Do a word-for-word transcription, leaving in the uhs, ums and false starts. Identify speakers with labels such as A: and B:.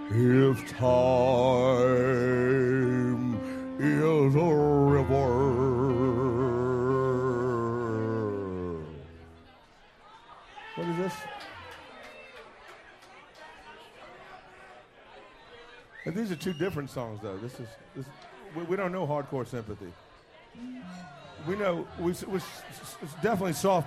A: If time is a river. What is this? And these are two different songs, though. This is this. We, we don't know hardcore sympathy. We know we, we it's definitely soft.